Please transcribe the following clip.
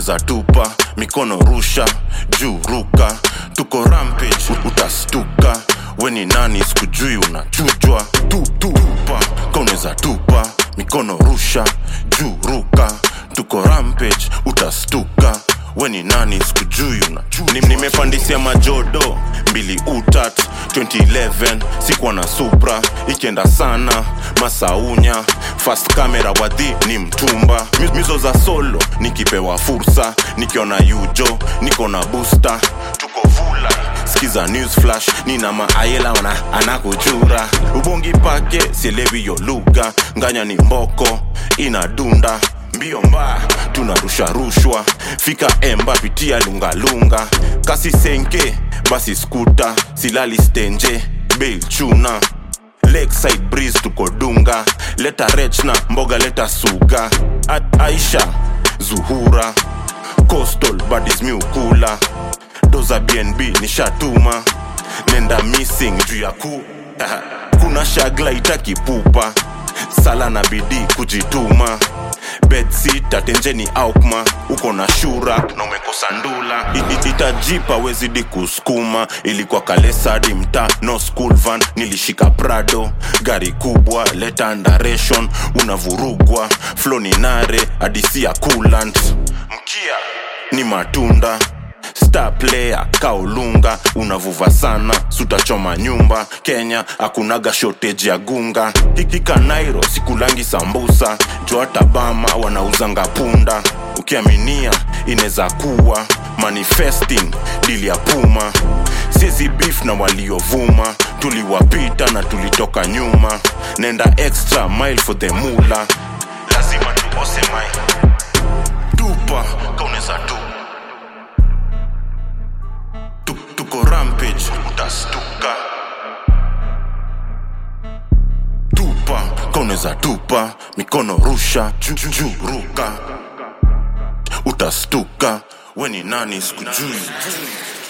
kauneza tupa, mikono rusha, juu ruka. Tuko rampage, utastuka. Weni nani sikujui unachujwa. Tupa, kauneza tupa, mikono rusha, juu ruka. Tuko rampage, utastuka. Weni nani sikujui unachujwa. Nimepandisia majodo, mbili utat 2011, sikuwa na Supra, ikienda sana Masaunya. Fast camera wadhi ni mtumba. Mizo za solo, nikipewa fursa. Nikiona yujo, niko na booster. Tuko vula, skiza news flash. Nina maayela wana anakujura. Ubongi pake, sielewi yo lugha. Nganya ni mboko, inadunda. Mbio mba, tunarusha rushwa. Fika emba, pitia lunga lunga. Kasi senke, basi skuta. Silali stenje, bail chuna. Lakeside breeze tuko dunga. Leta rechna, mboga leta suga. Aisha, Zuhura. Coastal, buddies miukula. Doza BNB, nishatuma. Nenda missing, juu ya kuna shagla itakipupa. Sala na bidii kujituma. Bedsita tenjeni aukma. Uko na shura na umekosa ndula. Itajipa wezidi kuskuma. Ilikuwa kalesadi mta, no school van. Nilishika Prado, gari kubwa. Leta underation, unavurugwa. Flow ni nare, adisia coolant. Mkia ni matunda. Star player, kaulunga. Unavuva sana, sutachoma nyumba. Kenya, akunaga shortage ya gunga. Kikika Nairo, sikulangi sambusa. Joata Bama, wanauzanga punda. Ukiaminia, ineza kuwa manifesting, dili ya Puma. Siezi beef na waliovuma. Tuliwapita na tulitoka nyuma. Nenda extra mile for the mula. Lazima tuose mai. Tupa, kauneza tupa. Tuko rampage, utastuka. Tupa, kauneza tupa. Mikono rusha, juu ruka. Utastuka. Weni nani sikujui.